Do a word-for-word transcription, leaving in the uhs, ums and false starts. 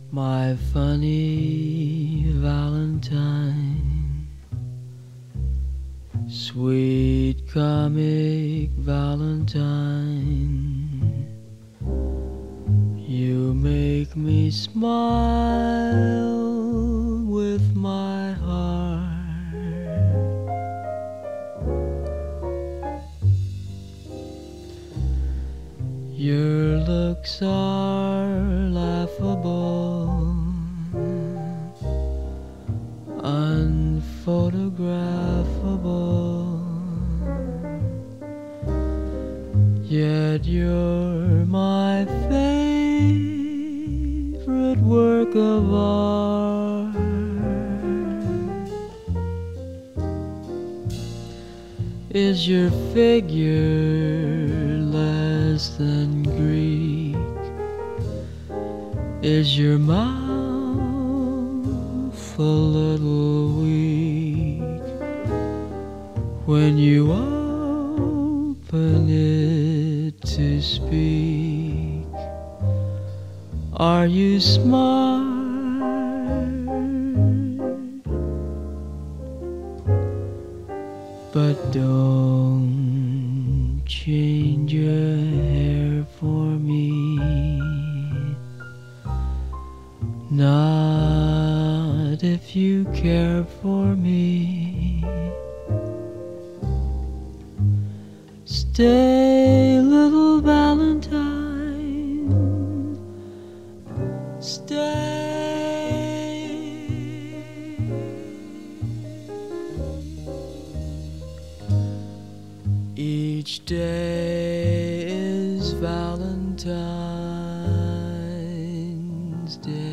My funny Valentine, sweet comic Valentine, you make me smile with my heart. Your looks are laughable, unphotographable, yet you're my favorite work of art. Is your figure less than Greek? Is your mouth a little weak when you open it to speak? Are you smart? But don't change your hair for me, not if you care for me. Stay, little Valentine, stay. Each day is Valentine's Day.